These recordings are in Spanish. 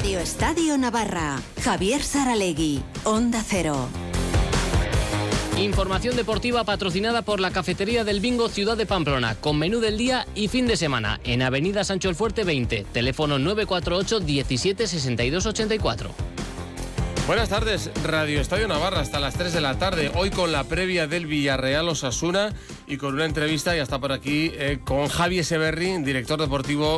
Radio Estadio Navarra. Javier Saralegui, Onda Cero. Información deportiva patrocinada por la Cafetería del Bingo Ciudad de Pamplona, con menú del día y fin de semana, en Avenida Sancho el Fuerte 20, teléfono 948 17 62 84. Buenas tardes, Radio Estadio Navarra, hasta las 3 de la tarde, hoy con la previa del Villarreal Osasuna y con una entrevista, ya está por aquí, con Javi Echeverri, director deportivo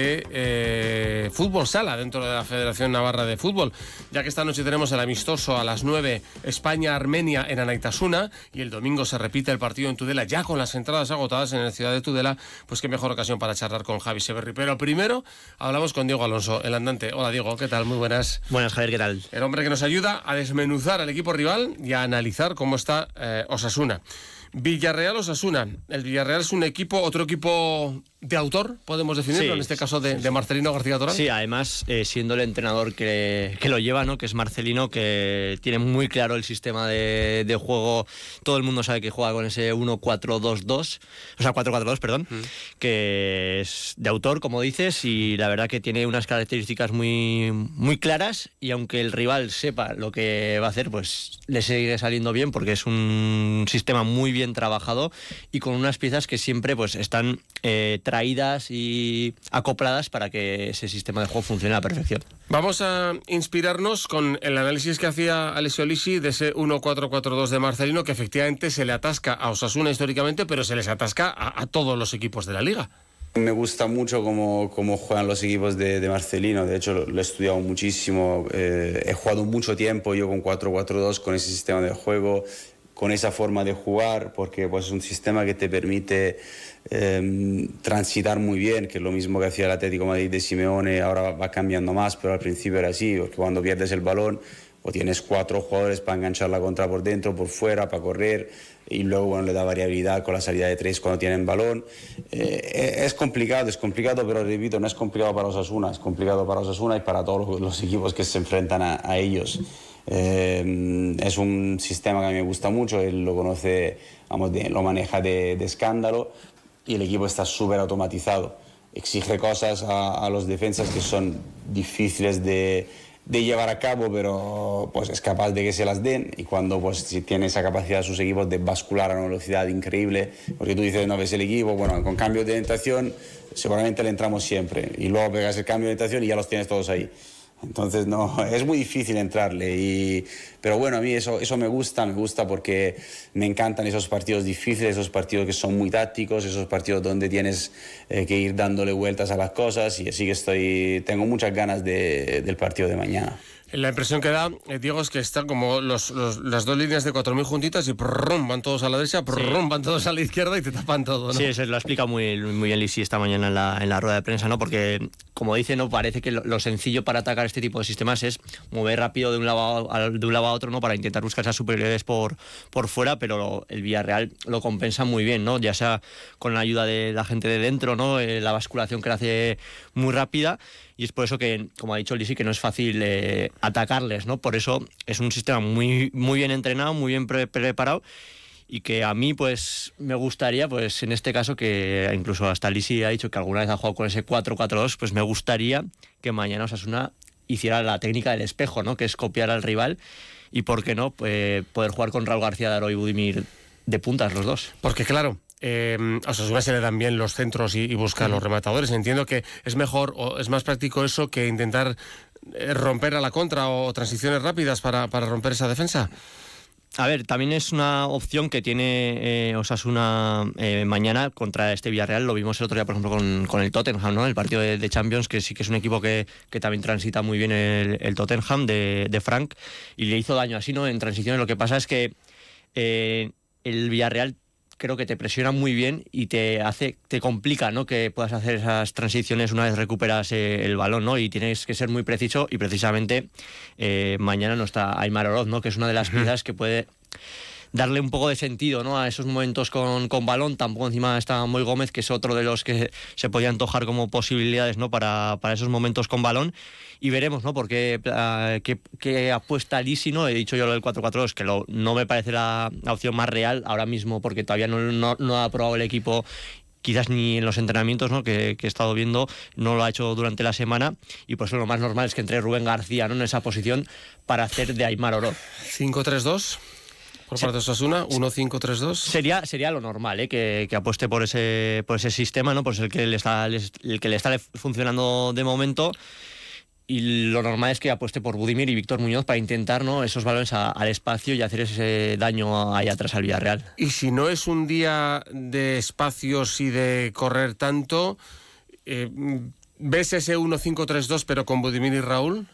de Fútbol Sala, dentro de la Federación Navarra de Fútbol, ya que esta noche tenemos el amistoso a las 9, España-Armenia en Anaitasuna, y el domingo se repite el partido en Tudela, ya con las entradas agotadas en la ciudad de Tudela, pues qué mejor ocasión para charlar con Javi Echeverri. Pero primero hablamos con Diego Alonso, el andante. Hola Diego, ¿qué tal? Muy buenas. Buenas, Javier, ¿qué tal? El hombre que nos ayuda a desmenuzar al equipo rival y a analizar cómo está Osasuna. Villarreal Osasuna. El Villarreal es otro equipo de autor, podemos definirlo, en este caso de Marcelino García Toral. Sí, además, siendo el entrenador que lo lleva, ¿no? Que es Marcelino, que tiene muy claro el sistema de juego. Todo el mundo sabe que juega con ese 1-4-2-2, o sea, 4-4-2, perdón, que es de autor, como dices, y la verdad que tiene unas características muy, muy claras, y aunque el rival sepa lo que va a hacer, pues le sigue saliendo bien, porque es un sistema muy bien trabajado y con unas piezas que siempre pues están traídas y acopladas para que ese sistema de juego funcione a la perfección. Vamos a inspirarnos con el análisis que hacía Alessio Lisi de ese 1-4-4-2 de Marcelino, que efectivamente se le atasca a Osasuna históricamente, pero se les atasca a todos los equipos de la liga. Me gusta mucho cómo juegan los equipos de Marcelino. De hecho, lo he estudiado muchísimo. He jugado mucho tiempo yo con 4-4-2, con ese sistema de juego, con esa forma de jugar, porque pues, es un sistema que te permite transitar muy bien, que es lo mismo que hacía el Atlético de Madrid de Simeone. Ahora va cambiando más, pero al principio era así, porque cuando pierdes el balón o tienes 4 jugadores para enganchar la contra por dentro, por fuera, para correr, y luego le da variabilidad con la salida de 3 cuando tienen balón. Es complicado, pero repito, no es complicado para Osasuna, es complicado para Osasuna y para todos los equipos que se enfrentan a ellos. Es un sistema que a mí me gusta mucho, él lo conoce, lo maneja de escándalo, y el equipo está súper automatizado. Exige cosas a los defensas que son difíciles de llevar a cabo, pero pues es capaz de que se las den, y cuando pues si tiene esa capacidad sus equipos de bascular a una velocidad increíble, porque tú dices, no ves el equipo, bueno, con cambio de orientación seguramente le entramos siempre, y luego pegas el cambio de orientación y ya los tienes todos ahí. Entonces no, es muy difícil entrarle, pero bueno, a mí eso me gusta porque me encantan esos partidos difíciles, esos partidos que son muy tácticos, esos partidos donde tienes que ir dándole vueltas a las cosas, y así que tengo muchas ganas del partido de mañana. La impresión que da, Diego, es que están como las dos líneas de 4.000 juntitas y prrrum, van todos a la derecha, prrrum, van todos a la izquierda y te tapan todo, ¿no? Sí, eso lo ha explicado muy, muy bien Lisi esta mañana en la rueda de prensa, ¿no? Porque, como dice, ¿no? Parece que lo sencillo para atacar este tipo de sistemas es mover rápido de un lado a otro, ¿no? Para intentar buscar esas superioridades por fuera, pero el Villarreal lo compensa muy bien, ¿no? Ya sea con la ayuda de la gente de dentro, ¿no? La basculación que la hace muy rápida, y es por eso que, como ha dicho Lisi, que no es fácil atacarles, ¿no? Por eso es un sistema muy, muy bien entrenado, muy bien preparado, y que a mí pues me gustaría, pues en este caso, que incluso hasta Lisi ha dicho que alguna vez ha jugado con ese 4-4-2, pues me gustaría que mañana Osasuna hiciera la técnica del espejo, ¿no? Que es copiar al rival, y por qué no poder jugar con Raúl García Daro y Budimir de puntas los dos. Porque claro, a Osasuna se le dan bien los centros y busca los rematadores. Entiendo que es mejor o es más práctico eso que intentar romper a la contra o transiciones rápidas para romper esa defensa. A ver, también es una opción que tiene Osasuna mañana contra este Villarreal. Lo vimos el otro día, por ejemplo, con el Tottenham, ¿no? El partido de Champions, que sí que es un equipo que también transita muy bien el Tottenham de Frank, y le hizo daño así, ¿no? En transiciones. Lo que pasa es que el Villarreal creo que te presiona muy bien y te complica, ¿no? Que puedas hacer esas transiciones una vez recuperas el balón, ¿no? Y tienes que ser muy preciso, y precisamente mañana no está Aimar Oroz, ¿no? Que es una de las piezas que puede darle un poco de sentido, ¿no? A esos momentos con balón. Tampoco encima está Moy Gómez, que es otro de los que se podía antojar como posibilidades, ¿no? Para esos momentos con balón. Y veremos, ¿no? Porque qué apuesta Lisi, ¿no? He dicho yo lo del 4-4-2, que no me parece la opción más real ahora mismo, porque todavía no ha probado el equipo quizás ni en los entrenamientos, ¿no? que he estado viendo, no lo ha hecho durante la semana, y por eso lo más normal es que entre Rubén García, ¿no? en esa posición para hacer de Aimar Oroz. 5-3-2 por parte de Osasuna, 1-5-3-2. Sería lo normal, que apueste por ese sistema, ¿no? Pues el que le está funcionando de momento. Y lo normal es que apueste por Budimir y Víctor Muñoz para intentar, ¿no? esos balones al espacio y hacer ese daño ahí atrás al Villarreal. Y si no es un día de espacios y de correr tanto, ¿ves ese 1-5-3-2 pero con Budimir y Raúl?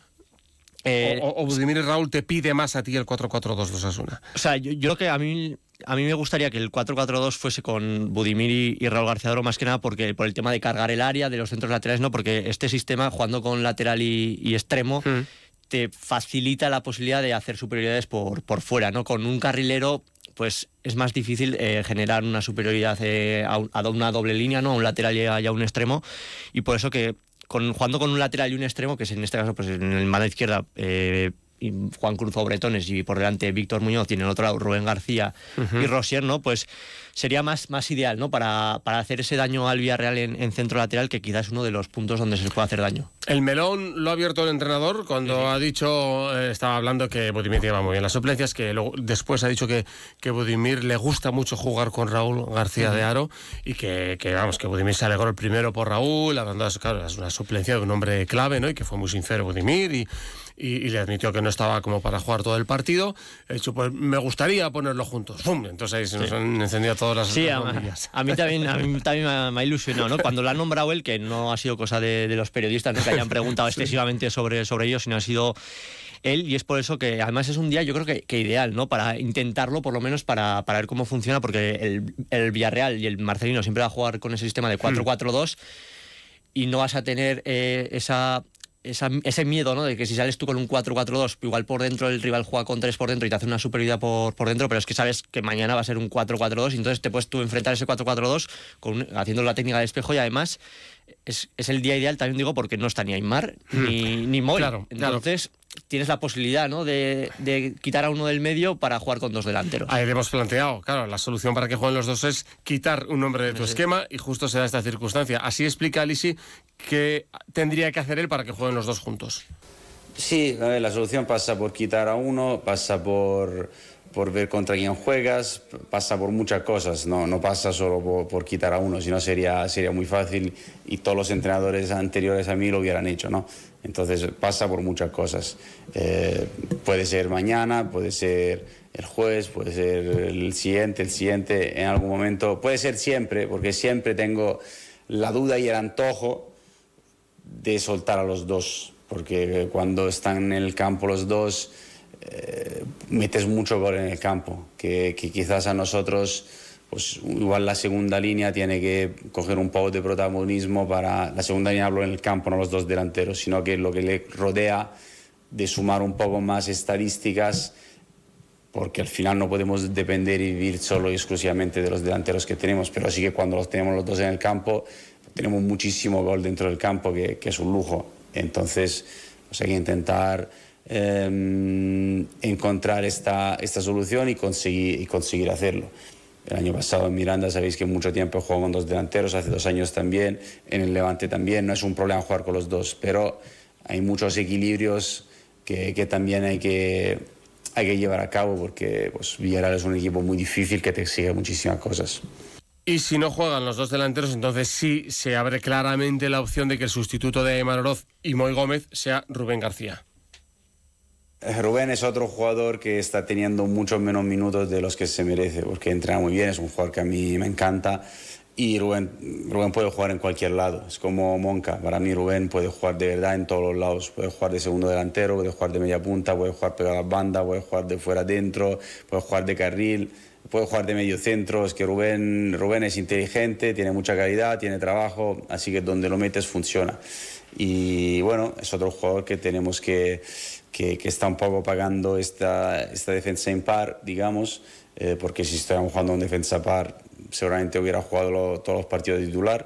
¿O Budimir y Raúl te pide más a ti el 4-4-2 de Osasuna? O sea, yo creo que a mí me gustaría que el 4-4-2 fuese con Budimir y Raúl García Doro, más que nada por el tema de cargar el área de los centros laterales, ¿no? Porque este sistema, jugando con lateral y extremo, te facilita la posibilidad de hacer superioridades por fuera, ¿no? Con un carrilero, pues es más difícil generar una superioridad a una doble línea, ¿no? A un lateral y a un extremo, y por eso que jugando con un lateral y un extremo, que es en este caso pues en el banda izquierda Juan Cruz o Bretones, y por delante Víctor Muñoz, y en el otro lado Rubén García y Rosier, ¿no? Pues sería más ideal, ¿no? Para hacer ese daño al Villarreal en centro lateral, que quizás es uno de los puntos donde se les puede hacer daño. El melón lo ha abierto el entrenador cuando ha dicho, estaba hablando que Budimir lleva muy bien las suplencias, que luego, después ha dicho que Budimir le gusta mucho jugar con Raúl García de Haro, y que Budimir se alegró el primero por Raúl, hablando, claro, es una suplencia de un hombre clave, ¿no? Y que fue muy sincero Budimir y le admitió que no estaba como para jugar todo el partido. He dicho, pues me gustaría ponerlo juntos. ¡Pum! Entonces ahí se nos han encendido todas las bombillas. A mí también me ha ilusionado, ¿no? Cuando lo ha nombrado él, que no ha sido cosa de los periodistas, ¿no? Que hayan preguntado excesivamente sobre ellos, sino ha sido él, y es por eso que además es un día, yo creo que ideal, ¿no? Para intentarlo, por lo menos para ver cómo funciona, porque el Villarreal y el Marcelino siempre va a jugar con ese sistema de 4-4-2 y no vas a tener ese miedo, ¿no? De que si sales tú con un 4-4-2, igual por dentro el rival juega con 3 por dentro y te hace una superioridad por dentro, pero es que sabes que mañana va a ser un 4-4-2, y entonces te puedes tú enfrentar ese 4-4-2 haciendo la técnica de espejo, y además es el día ideal, también digo, porque no está ni Aimar ni Moy. Claro, entonces tienes la posibilidad, ¿no? de quitar a uno del medio para jugar con dos delanteros. Ahí le hemos planteado, claro, la solución para que jueguen los dos es quitar un hombre de tu esquema, y justo se da esta circunstancia. Así explica Alisi qué tendría que hacer él para que jueguen los dos juntos. Sí, la solución pasa por quitar a uno, pasa por ver contra quién juegas, pasa por muchas cosas, no pasa solo por quitar a uno, sino sería muy fácil, y todos los entrenadores anteriores a mí lo hubieran hecho, ¿no? Entonces pasa por muchas cosas. Puede ser mañana, puede ser el jueves, puede ser el siguiente, en algún momento, puede ser siempre, porque siempre tengo la duda y el antojo de soltar a los dos, porque cuando están en el campo los dos, metes mucho gol en el campo, que quizás a nosotros, pues igual la segunda línea tiene que coger un poco de protagonismo para la segunda línea, hablo en el campo, no los dos delanteros, sino que lo que le rodea, de sumar un poco más estadísticas, porque al final no podemos depender y vivir solo y exclusivamente de los delanteros que tenemos, pero sí que cuando los tenemos los dos en el campo, tenemos muchísimo gol dentro del campo, que es un lujo. Entonces pues hay que intentar encontrar esta solución y conseguir hacerlo. El año pasado en Miranda sabéis que mucho tiempo he jugado con dos delanteros, hace 2 años también, en el Levante también, no es un problema jugar con los dos, pero hay muchos equilibrios que también hay que llevar a cabo, porque pues, Villarreal es un equipo muy difícil que te exige muchísimas cosas. Y si no juegan los dos delanteros, entonces sí se abre claramente la opción de que el sustituto de Aimar Oroz y Moy Gómez sea Rubén García. Rubén es otro jugador que está teniendo muchos menos minutos de los que se merece, porque entrena muy bien, es un jugador que a mí me encanta, y Rubén puede jugar en cualquier lado, es como Monca. Para mí Rubén puede jugar de verdad en todos los lados, puede jugar de segundo delantero, puede jugar de media punta, puede jugar pegado a la banda, puede jugar de fuera adentro, puede jugar de carril, puede jugar de medio centro. Es que Rubén es inteligente, tiene mucha calidad, tiene trabajo, así que donde lo metes funciona. Y bueno, es otro jugador que tenemos que está un poco pagando esta defensa impar, digamos, porque si estuviéramos jugando un defensa par, seguramente hubiera jugado todos los partidos de titular.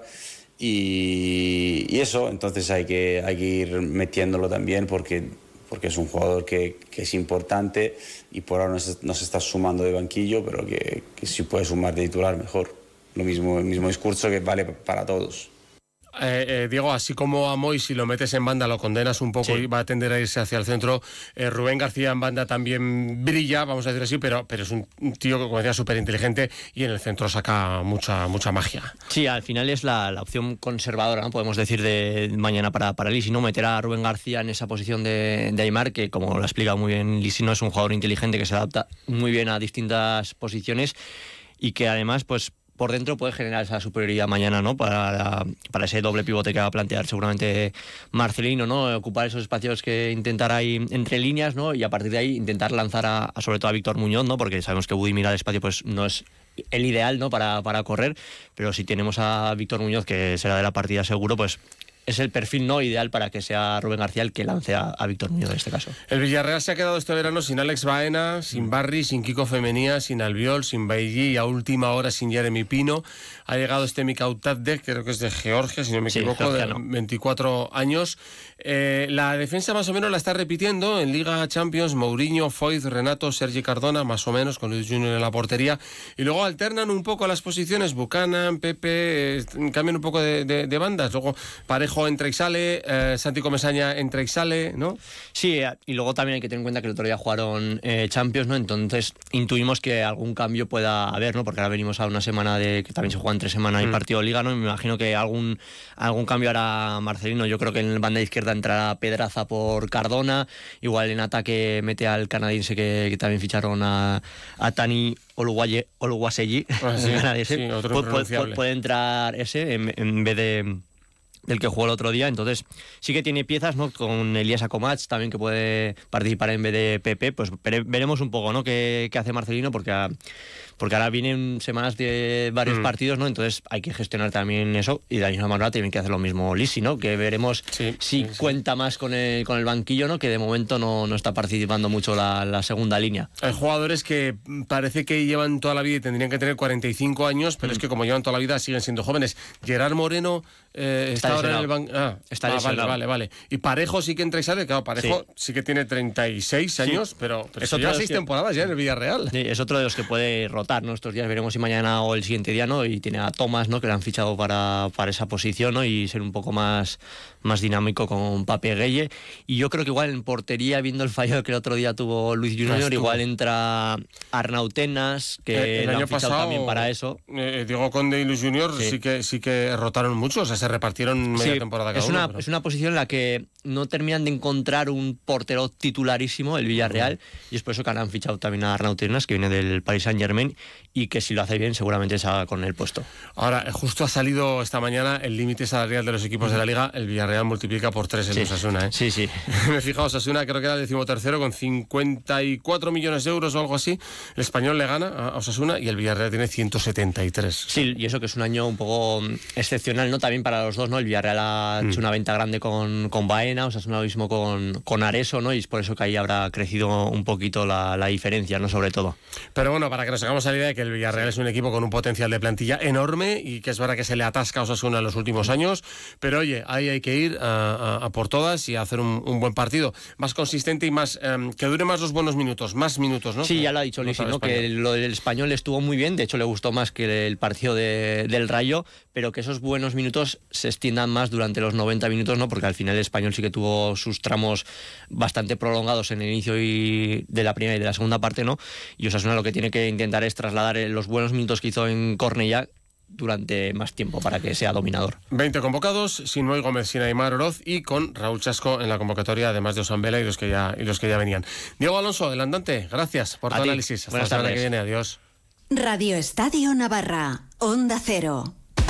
Y eso, entonces hay que ir metiéndolo también, porque es un jugador que es importante, y por ahora nos está sumando de banquillo, pero que si puede sumar de titular, mejor. el mismo discurso que vale para todos. Diego, así como a Moy, si lo metes en banda lo condenas un poco y va a tender a irse hacia el centro, Rubén García en banda también brilla, vamos a decir así, pero es un tío que, como decía, súper inteligente y en el centro saca mucha magia. Sí, al final es la opción conservadora, ¿no? Podemos decir, de mañana para Lisi, ¿no? Meter a Rubén García en esa posición de Aimar, que como lo ha explicado muy bien Lisi, no es un jugador inteligente que se adapta muy bien a distintas posiciones y que además, pues, por dentro puede generar esa superioridad mañana, ¿no? Para ese doble pivote que va a plantear seguramente Marcelino, ¿no? Ocupar esos espacios que intentará ahí entre líneas, ¿no? Y a partir de ahí intentar lanzar sobre todo a Víctor Muñoz, ¿no? Porque sabemos que Budimir al espacio pues no es el ideal, ¿no? Para correr, pero si tenemos a Víctor Muñoz, que será de la partida seguro, pues es el perfil no ideal para que sea Rubén García el que lance a Víctor Muñoz en este caso. El Villarreal se ha quedado este verano sin Alex Baena, sin Barry, sin Kiko Femenía, sin Albiol, sin Bailly y a última hora sin Jeremy Pino. Ha llegado este Mikautadze, creo que es de Georgia, si no me equivoco, de 24 años. La defensa más o menos la está repitiendo en Liga Champions: Mourinho, Foyt, Renato, Sergi Cardona, más o menos, con Luis Junior en la portería. Y luego alternan un poco las posiciones, Buchanan, Pepe, cambian un poco de bandas. Luego Parejo entra y sale, Santi Comesaña entra y sale, ¿no? Sí, y luego también hay que tener en cuenta que el otro día jugaron Champions, ¿no? Entonces intuimos que algún cambio pueda haber, ¿no? Porque ahora venimos a una semana de que también se juega entre semana y partido de Liga, ¿no? Y me imagino que algún cambio hará Marcelino. Yo creo que en el banda izquierda entrará Pedraza por Cardona, igual en ataque mete al canadiense que también ficharon a Tani Oluwaseyi, canadiense. Puede entrar ese en vez del que jugó el otro día. Entonces sí que tiene piezas, ¿no? Con Elías Akomach también, que puede participar en vez de Pepe. Pues veremos un poco, ¿no? qué hace Marcelino, porque ahora vienen semanas de varios partidos, ¿no? Entonces hay que gestionar también eso, y de la misma manera tienen que hacer lo mismo Lisi, ¿no? Que veremos si cuenta más con el banquillo, ¿no? Que de momento no está participando mucho la segunda línea. Hay jugadores que parece que llevan toda la vida y tendrían que tener 45 años, pero es que como llevan toda la vida siguen siendo jóvenes. Gerard Moreno está ahora en el banco. Está vale. Y Parejo sí que entra y sale. Claro, Parejo sí que tiene 36 años, pero lleva 6 temporadas ya en el Villarreal. Sí, es otro de los que puede rotar, ¿no? Estos días veremos si mañana o el siguiente día, ¿no? Y tiene a Tomás, ¿no? Que le han fichado para esa posición, ¿no? Y ser un poco más dinámico con Pape Gueye. Y yo creo que igual en portería, viendo el fallo que el otro día tuvo Luis Junior, igual entra Arnautenas, que el lo año han fichado pasado también para eso. Diego Conde y Luis Junior sí que rotaron mucho, o sea, se repartieron media temporada cada uno. Es una posición en la que no terminan de encontrar un portero titularísimo, el Villarreal, y es por eso que han fichado también a Arnautenas, que viene del Paris Saint-Germain, y que si lo hace bien seguramente se haga con el puesto. Ahora, justo ha salido esta mañana el límite salarial de los equipos de la Liga. El Villarreal multiplica por 3 el Osasuna, ¿eh? Sí. Me he fijado, Osasuna creo que era el 13º con 54 millones de euros o algo así. El Español le gana a Osasuna y el Villarreal tiene 173. Sí, y eso que es un año un poco excepcional, ¿no? También para los dos, ¿no? El Villarreal ha hecho una venta grande con Baena, Osasuna lo mismo con Areso, ¿no? Y es por eso que ahí habrá crecido un poquito la diferencia, ¿no? Sobre todo. Pero bueno, para que nos hagamos la idea de que el Villarreal es un equipo con un potencial de plantilla enorme y que es verdad que se le atasca a Osasuna en los últimos años, pero oye, ahí hay que ir a por todas y a hacer un buen partido, más consistente y más que dure más los buenos minutos, más minutos, ¿no? Sí, ya lo ha dicho Lisi, ¿no? Que lo del Español estuvo muy bien, de hecho le gustó más que el partido del Rayo, pero que esos buenos minutos se extiendan más durante los 90 minutos, ¿no? Porque al final el Español sí que tuvo sus tramos bastante prolongados en el inicio de la primera y de la segunda parte, ¿no? Y Osasuna lo que tiene que intentar es trasladar los buenos minutos que hizo en Cornellá durante más tiempo para que sea dominador. 20 convocados, sin Moy Gómez, sin Aimar Oroz y con Raúl Chasco en la convocatoria, además de Osambela y los que ya venían. Diego Alonso, el andante, gracias por tu análisis. Hasta la semana que viene, adiós. Radio Estadio Navarra, Onda Cero.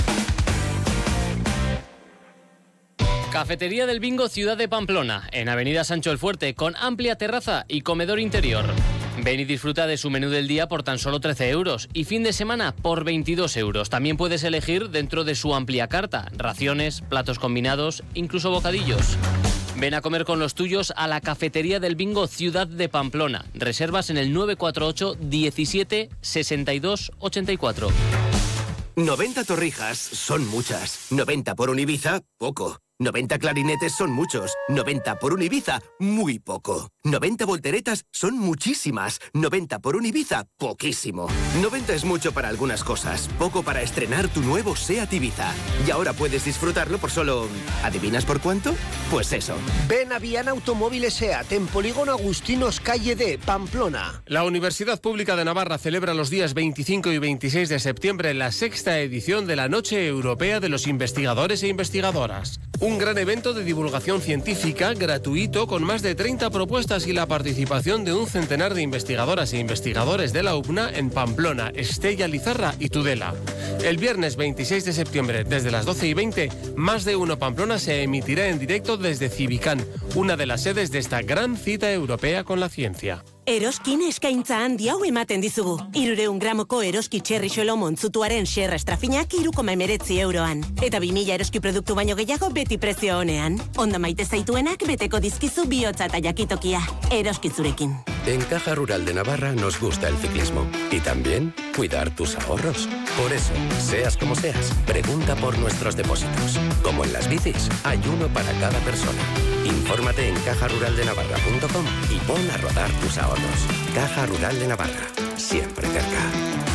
Cafetería del Bingo Ciudad de Pamplona, en Avenida Sancho el Fuerte, con amplia terraza y comedor interior. Ven y disfruta de su menú del día por tan solo 13 euros y fin de semana por 22 euros. También puedes elegir dentro de su amplia carta, raciones, platos combinados, incluso bocadillos. Ven a comer con los tuyos a la Cafetería del Bingo Ciudad de Pamplona. Reservas en el 948 17 62 84. 90 torrijas son muchas. 90 por un Ibiza, poco. 90 clarinetes son muchos. 90 por un Ibiza, muy poco. 90 volteretas son muchísimas. 90 por un Ibiza, poquísimo. 90 es mucho para algunas cosas, poco para estrenar tu nuevo SEAT Ibiza. Y ahora puedes disfrutarlo por solo... ¿adivinas por cuánto? Pues eso. Ven a Viana Automóviles SEAT en Polígono Agustinos, calle D, Pamplona. La Universidad Pública de Navarra celebra los días 25 y 26 de septiembre la 6ª edición de la Noche Europea de los Investigadores e Investigadoras. Un gran evento de divulgación científica gratuito con más de 30 propuestas y la participación de un centenar de investigadoras e investigadores de la UPNA en Pamplona, Estella, Lizarra y Tudela. El viernes 26 de septiembre, desde las 12:20, Más de Uno Pamplona se emitirá en directo desde Cibicán, una de las sedes de esta gran cita europea con la ciencia. Eroskin eskaintza handi hau ematen dizugu. 300 gramoko eroski txerrixolo montzutuaren xerra estrafinak 3,19 euroan. Eta 2000 eroski produktu baino gehiago beti prezio honean. Onda maite zaituenak beteko dizkizu bihotza eta jakitokia. Eroski zurekin. En Caja Rural de Navarra nos gusta el ciclismo y también cuidar tus ahorros. Por eso, seas como seas, pregunta por nuestros depósitos. Como en las bicis, hay uno para cada persona. Infórmate en cajaruraldenavarra.com y pon a rodar tus ahorros. Caja Rural de Navarra, siempre cerca.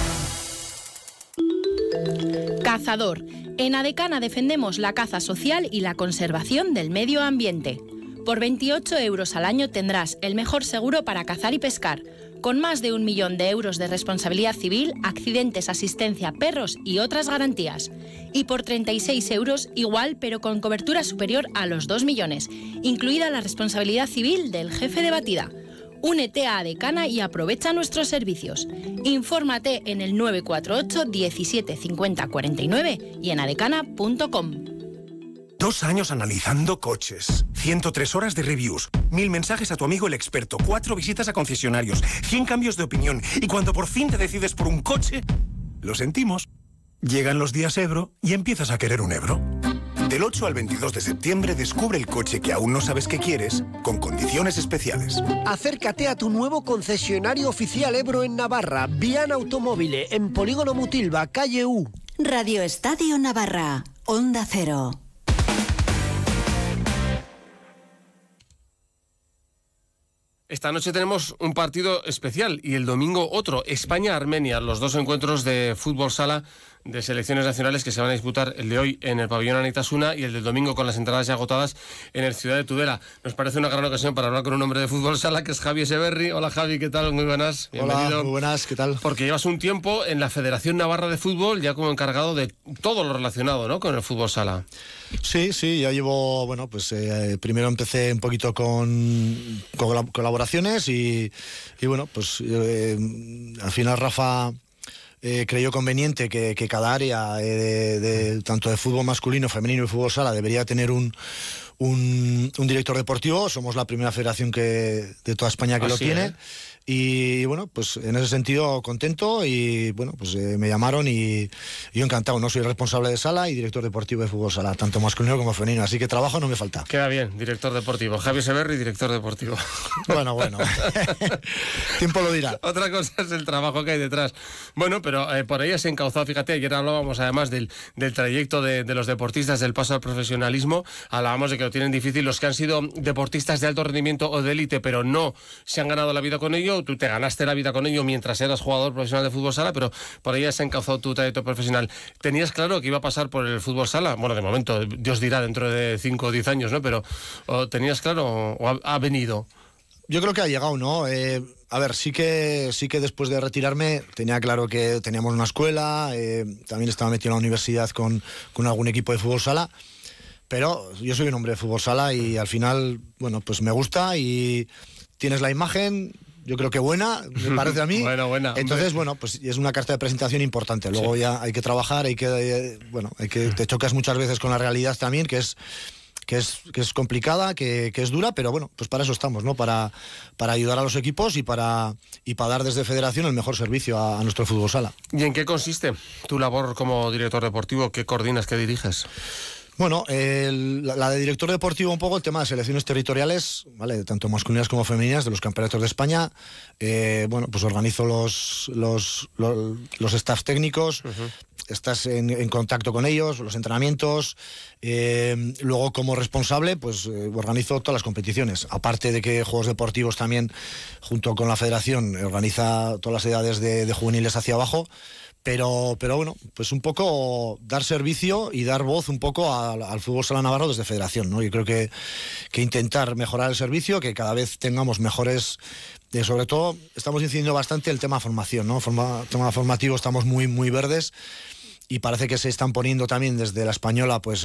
Cazador. En Adecana defendemos la caza social y la conservación del medio ambiente. Por 28 euros al año tendrás el mejor seguro para cazar y pescar, con más de 1 millón de euros de responsabilidad civil, accidentes, asistencia, perros y otras garantías. Y por 36 euros igual, pero con cobertura superior a los 2 millones, incluida la responsabilidad civil del jefe de batida. Únete a Adecana y aprovecha nuestros servicios. Infórmate en el 948 17 50 49 y en adecana.com. 2 años analizando coches, 103 horas de reviews, 1000 mensajes a tu amigo el experto, 4 visitas a concesionarios, 100 cambios de opinión, y cuando por fin te decides por un coche, lo sentimos. Llegan los días Ebro y empiezas a querer un Ebro. Del 8 al 22 de septiembre descubre el coche que aún no sabes que quieres, con condiciones especiales. Acércate a tu nuevo concesionario oficial Ebro en Navarra, Viana Automóvile, en Polígono Mutilva, calle U. Radio Estadio Navarra, Onda Cero. Esta noche tenemos un partido especial y el domingo otro, España-Armenia, los dos encuentros de fútbol sala de selecciones nacionales que se van a disputar, el de hoy en el pabellón Anaitasuna y el del domingo con las entradas ya agotadas en el Ciudad de Tudela. Nos parece una gran ocasión para hablar con un hombre de fútbol sala que es Javi Echeverri. Hola Javi, ¿qué tal? Muy buenas. Bienvenido. Hola, muy buenas, ¿qué tal? Porque llevas un tiempo en la Federación Navarra de Fútbol ya como encargado de todo lo relacionado, ¿no?, con el fútbol sala. Sí, ya llevo, bueno, pues primero empecé un poquito con colaboraciones y bueno, pues al final Rafa creyó conveniente que cada área tanto de fútbol masculino, femenino y fútbol sala debería tener un director deportivo. Somos la primera federación de toda España que lo tiene. Y bueno, pues en ese sentido contento y bueno, pues me llamaron y yo encantado, ¿no? Soy responsable de sala y director deportivo de fútbol sala, tanto masculino como femenino, así que trabajo no me falta. Queda bien, director deportivo. Javi Echeverri, director deportivo. Bueno. Tiempo lo dirá. Otra cosa es el trabajo que hay detrás. Bueno, pero por ahí has encauzado, fíjate, ayer hablábamos además del trayecto de los deportistas, del paso al profesionalismo, hablábamos de que lo tienen difícil los que han sido deportistas de alto rendimiento o de élite, pero no se han ganado la vida con ello. Tú te ganaste la vida con ello mientras eras jugador profesional de fútbol sala, pero por ahí has encauzado tu trayecto profesional. ¿Tenías claro que iba a pasar por el fútbol sala? Bueno, de momento, Dios dirá dentro de 5 o 10 años, ¿no? Pero ¿tenías claro o ha venido? Yo creo que ha llegado, ¿no? A ver, sí que después de retirarme tenía claro que teníamos una escuela, también estaba metido en la universidad con algún equipo de fútbol sala, pero yo soy un hombre de fútbol sala y al final, bueno, pues me gusta y tienes la imagen, yo creo que buena, me parece a mí. Buena. Entonces, bueno, pues es una carta de presentación importante. Luego ya hay que trabajar, te chocas muchas veces con la realidad también, que es complicada, que es dura, pero bueno, pues para eso estamos, ¿no? Para ayudar a los equipos y para dar desde Federación el mejor servicio a nuestro fútbol sala. ¿Y en qué consiste tu labor como director deportivo? ¿Qué coordinas, qué diriges? Bueno, la de director deportivo un poco el tema de selecciones territoriales, ¿vale? Tanto masculinas como femeninas, de los campeonatos de España. Bueno, pues organizo los staffs técnicos, estás en contacto con ellos, los entrenamientos. Luego, como responsable, pues organizo todas las competiciones. Aparte de que Juegos Deportivos también, junto con la Federación, organiza todas las edades de juveniles hacia abajo. Pero bueno, pues un poco dar servicio y dar voz un poco al fútbol sala navarro desde Federación, ¿no? Yo creo que intentar mejorar el servicio, que cada vez tengamos mejores. Sobre todo, estamos incidiendo bastante el tema formación, ¿no? Tema formativo, estamos muy verdes. Y parece que se están poniendo también desde la española pues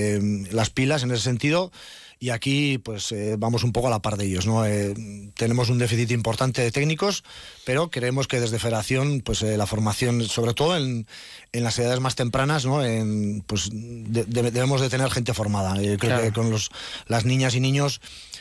las pilas en ese sentido, y aquí pues vamos un poco a la par de ellos, ¿no? Tenemos un déficit importante de técnicos, pero creemos que desde Federación pues la formación, sobre todo en las edades más tempranas, ¿no? Pues debemos de tener gente formada. Creo que con las niñas y niños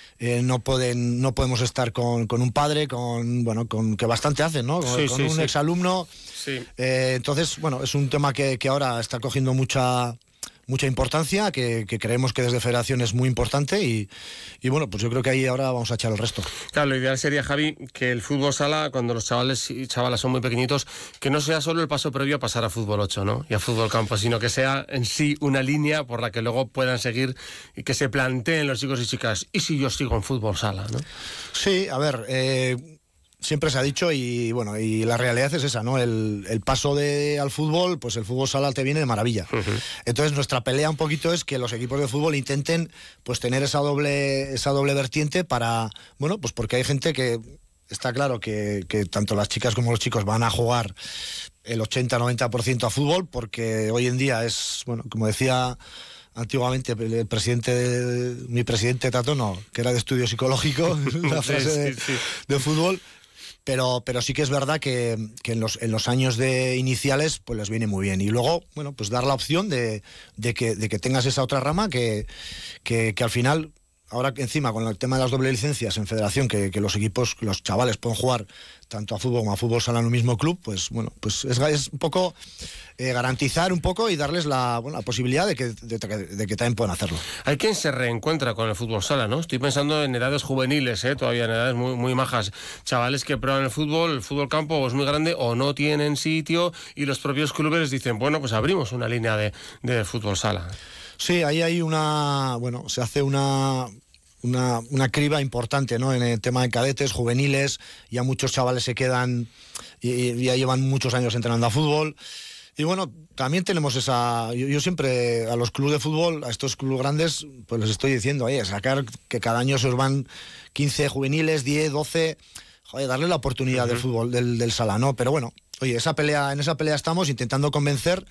no podemos estar con un padre, con que bastante hacen, ¿no? Con un exalumno. Sí. Entonces, bueno, es un tema que ahora está cogiendo mucha importancia, que creemos que desde Federación es muy importante y bueno, pues yo creo que ahí ahora vamos a echar el resto. Claro, lo ideal sería, Javi, que el fútbol sala, cuando los chavales y chavalas son muy pequeñitos, que no sea solo el paso previo a pasar a fútbol 8, ¿no? Y a fútbol campo, sino que sea en sí una línea por la que luego puedan seguir y que se planteen los chicos y chicas, ¿y si yo sigo en fútbol sala, no? Sí, a ver, siempre se ha dicho y bueno, y la realidad es esa, ¿no? El paso al fútbol, pues el fútbol sala te viene de maravilla. Entonces nuestra pelea un poquito es que los equipos de fútbol intenten pues tener esa doble vertiente para, bueno, pues porque hay gente que está claro que tanto las chicas como los chicos van a jugar el 80-90% a fútbol, porque hoy en día es, bueno, como decía antiguamente mi presidente Tatono, que era de estudio psicológico, la frase de fútbol. Pero sí que es verdad que en los años iniciales pues les viene muy bien. Y luego, bueno, pues dar la opción de que tengas esa otra rama que al final, ahora que encima con el tema de las doble licencias en Federación, que los equipos, los chavales pueden jugar tanto a fútbol como a fútbol sala en un mismo club, pues bueno, pues es un poco garantizar un poco y darles la posibilidad de que también puedan hacerlo. Hay quien se reencuentra con el fútbol sala, ¿no? Estoy pensando en edades juveniles, todavía en edades muy majas. Chavales que prueban el fútbol campo o es muy grande o no tienen sitio y los propios clubes dicen, bueno, pues abrimos una línea de fútbol sala. Sí, ahí hay se hace una criba importante, ¿no? En el tema de cadetes, juveniles, ya muchos chavales se quedan y ya llevan muchos años entrenando a fútbol. Y bueno, también tenemos yo siempre a los clubes de fútbol, a estos clubes grandes, pues les estoy diciendo, sacar que cada año se os van 15 juveniles, 10, 12, darle la oportunidad del fútbol, del sala, ¿no? Pero bueno, oye, en esa pelea estamos intentando convencer.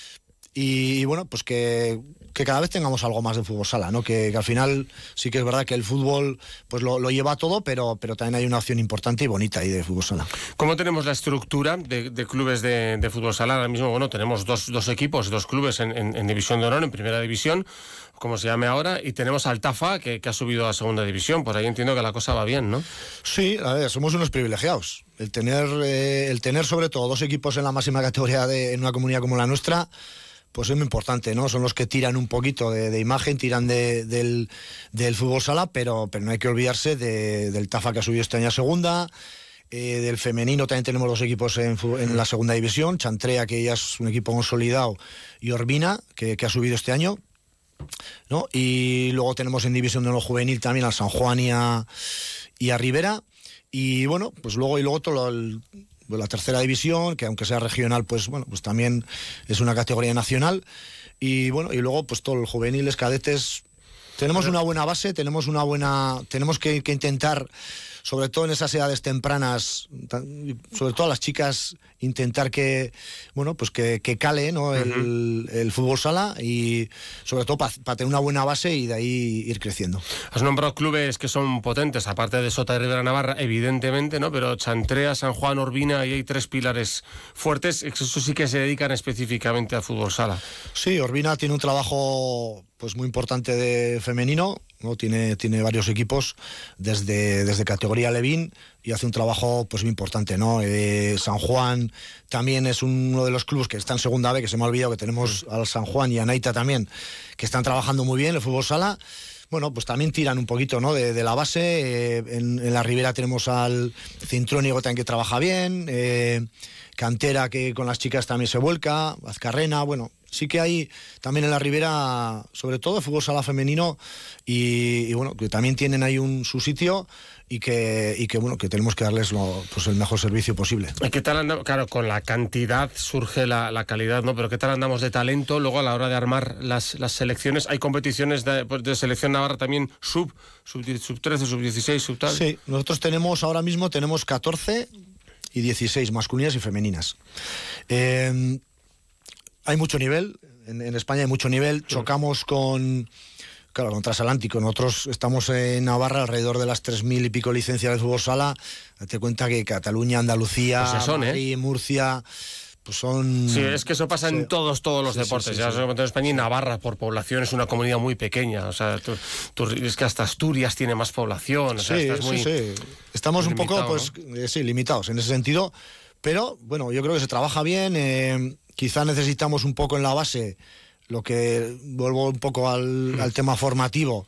Y bueno, pues que cada vez tengamos algo más de fútbol sala, ¿no? Que al final sí que es verdad que el fútbol pues lo lleva todo, pero también hay una opción importante y bonita ahí de fútbol sala. ¿Cómo tenemos la estructura de clubes de fútbol sala? Ahora mismo, bueno, tenemos dos equipos, dos clubes en División de Honor, en Primera División, como se llame ahora, y tenemos al Tafa, que ha subido a Segunda División. Por ahí entiendo que la cosa va bien, ¿no? Sí, a ver, somos unos privilegiados. El tener sobre todo dos equipos en la máxima categoría en una comunidad como la nuestra, pues es muy importante, ¿no? Son los que tiran un poquito de imagen, tiran del fútbol sala, pero no hay que olvidarse del Tafa, que ha subido este año a segunda. Del femenino también tenemos dos equipos en la segunda división, Chantrea, que ya es un equipo consolidado, y Orbina, que ha subido este año, ¿no? Y luego tenemos en división de honor juvenil también al San Juan y a Rivera. Y bueno, pues luego todo la tercera división, que aunque sea regional, pues bueno, pues también es una categoría nacional. Y bueno, y luego pues todos los juveniles, cadetes. Tenemos una buena base, tenemos que intentar, sobre todo en esas edades tempranas, sobre todo a las chicas, intentar que cale, ¿no? el fútbol sala, y sobre todo para tener una buena base y de ahí ir creciendo. Has nombrado clubes que son potentes, aparte de Sota y Rivera Navarra, evidentemente, ¿no? Pero Chantrea, San Juan, Orbina, y hay tres pilares fuertes. Eso sí que se dedican específicamente al fútbol sala. Sí, Orbina tiene un trabajo pues muy importante de femenino, ¿no? Tiene varios equipos desde categoría categoría Levín y hace un trabajo pues muy importante, ¿no? San Juan también es uno de los clubes que está en segunda B, que se me ha olvidado que tenemos al San Juan y a Naita también, que están trabajando muy bien el fútbol sala. Bueno, pues también tiran un poquito, ¿no? de la base. En la Ribera tenemos al Cintrónigo también que trabaja bien, Cantera que con las chicas también se vuelca, Azcarrena, bueno, sí que hay también en la Ribera, sobre todo el fútbol sala femenino y bueno, que también tienen ahí su sitio y que bueno, que tenemos que darles pues el mejor servicio posible. ¿Qué tal andamos? Claro, con la cantidad surge la calidad, ¿no? Pero ¿qué tal andamos de talento? Luego a la hora de armar las selecciones, hay competiciones de selección navarra también sub 13, sub 16, sub tal. Sí, nosotros ahora mismo tenemos 14 y 16 masculinas y femeninas. Hay mucho nivel, en España hay mucho nivel, chocamos con Transatlántico. Nosotros estamos en Navarra alrededor de las 3.000 y pico licencias de fútbol sala. Date cuenta que Cataluña, Andalucía, pues son, Madrid, Murcia, pues son... Sí, es que eso pasa en todos los deportes. Ya en España y Navarra por población es una comunidad muy pequeña. O sea, es que hasta Asturias tiene más población. O sea, estás muy, estamos muy un poco, limitado, pues, limitados en ese sentido. Pero, bueno, yo creo que se trabaja bien. Quizá necesitamos un poco en la base, lo que vuelvo un poco al tema formativo,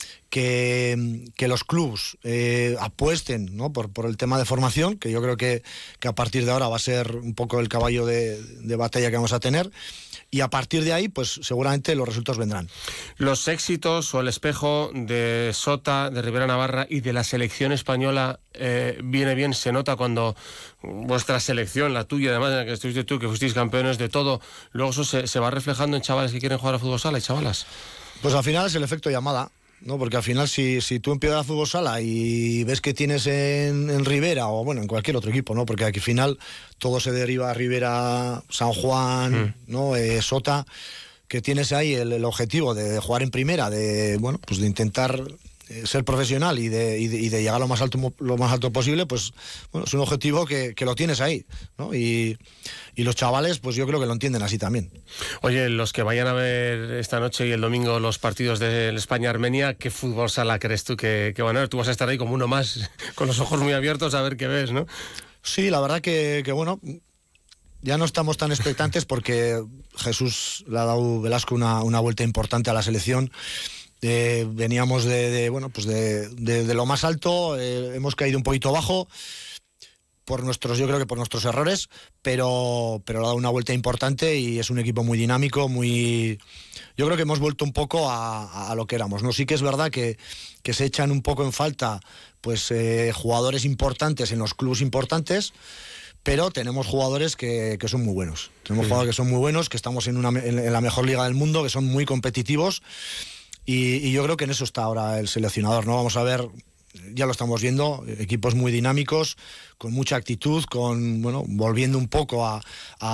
que los clubs apuesten, ¿no? por el tema de formación, que yo creo que a partir de ahora va a ser un poco el caballo de batalla que vamos a tener. Y a partir de ahí, pues seguramente los resultados vendrán. Los éxitos o el espejo de Sota, de Ribera Navarra y de la selección española viene bien, se nota cuando vuestra selección, la tuya además, en la que estuviste tú, que fuisteis campeones de todo, luego eso se va reflejando en chavales que quieren jugar a fútbol sala y chavalas. Pues al final es el efecto llamada, ¿no? Porque al final si tú empiezas a fútbol sala y ves que tienes en Ribera o bueno en cualquier otro equipo, ¿no? Porque aquí al final todo se deriva a Ribera, San Juan, ¿no? Sota, que tienes ahí el objetivo de jugar en primera, de bueno, pues de intentar ser profesional y de llegar lo más alto posible, pues bueno, es un objetivo que lo tienes ahí, ¿no? Y los chavales, pues yo creo que lo entienden así también. Oye, los que vayan a ver esta noche y el domingo los partidos de España-Armenia, ¿qué fútbol sala crees tú que van a ver? Tú vas a estar ahí como uno más, con los ojos muy abiertos a ver qué ves, ¿no? Sí, la verdad que bueno, ya no estamos tan expectantes porque Jesús le ha dado Velasco una vuelta importante a la selección. Veníamos de lo más alto, hemos caído un poquito bajo yo creo que por nuestros errores, pero le ha dado una vuelta importante y es un equipo muy dinámico, yo creo que hemos vuelto un poco a lo que éramos, ¿no? Sí que es verdad que se echan un poco en falta pues jugadores importantes en los clubes importantes, pero tenemos jugadores que son muy buenos. Tenemos jugadores que son muy buenos, que estamos en la mejor liga del mundo, que son muy competitivos. Y yo creo que en eso está ahora el seleccionador, ¿no? Vamos a ver, ya lo estamos viendo, equipos muy dinámicos, con mucha actitud, volviendo un poco a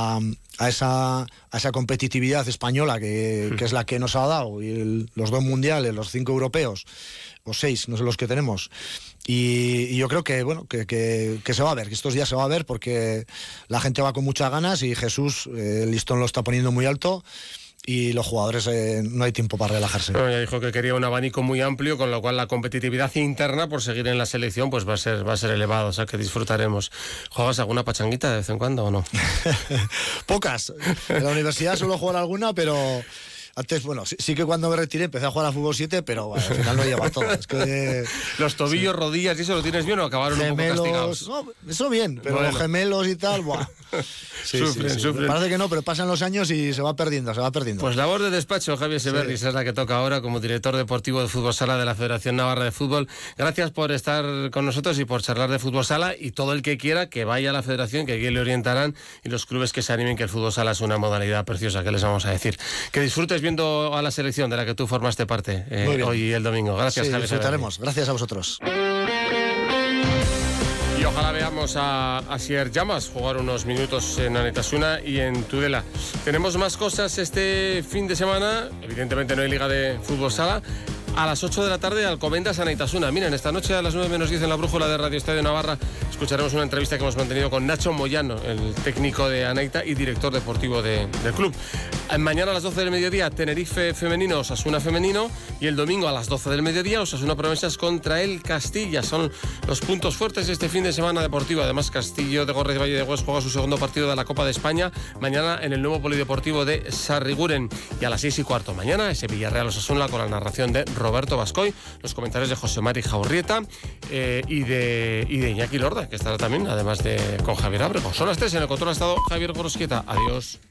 esa competitividad española que es la que nos ha dado, y los 2 mundiales, los 5 europeos, o 6, no sé los que tenemos. Y yo creo que que se va a ver, que estos días se va a ver porque la gente va con muchas ganas y Jesús, el listón lo está poniendo muy alto. Y los jugadores no hay tiempo para relajarse. Bueno, ya dijo que quería un abanico muy amplio, con lo cual la competitividad interna por seguir en la selección pues va a ser elevado, o sea que disfrutaremos. ¿Juegas alguna pachanguita de vez en cuando o no? Pocas. En la universidad suelo jugar alguna, pero antes, bueno, sí que cuando me retiré empecé a jugar a fútbol 7, pero bueno, al final lo lleva todo. Es que los tobillos, rodillas, ¿y eso lo tienes bien o acabaron gemelos, un poco castigados? No, eso bien, pero bueno, los gemelos y tal, buah. Sufren. Parece que no, pero pasan los años y se va perdiendo. Pues labor de despacho, Javier Severri, esa es la que toca ahora como director deportivo de fútbol sala de la Federación Navarra de Fútbol. Gracias por estar con nosotros y por charlar de fútbol sala, y todo el que quiera que vaya a la Federación, que aquí le orientarán, y los clubes que se animen, que el fútbol sala es una modalidad preciosa, que les vamos a decir. Que disfrutes viendo a la selección de la que tú formaste parte hoy y el domingo. Gracias, Javier. Disfrutaremos. Severri. Gracias a vosotros. Y ojalá veamos a Asier Llamas jugar unos minutos en Anaitasuna y en Tudela. Tenemos más cosas este fin de semana. Evidentemente no hay liga de fútbol sala. A las 8 de la tarde, Alcobendas Anaitasuna. Miren, esta noche a las 9 menos 10 en la brújula de Radio Estadio Navarra escucharemos una entrevista que hemos mantenido con Nacho Moyano, el técnico de Anaita y director deportivo del club. Mañana a las 12 del mediodía, Tenerife femenino, Osasuna femenino. Y el domingo a las 12 del mediodía, Osasuna Promesas contra el Castilla. Son los puntos fuertes de este fin de semana deportivo. Además, Castillo de Gorrez Valle de Hues juega su segundo partido de la Copa de España mañana en el nuevo polideportivo de Sarriguren. Y a las 6:15 mañana, ese Villarreal Osasuna con la narración de Roberto Bascoy, los comentarios de José Mari Jaurrieta y de Iñaki Lorda, que estará también, además de con Javier Ábrego. Son las 3 en el control ha estado Javier Gorosquieta. Adiós.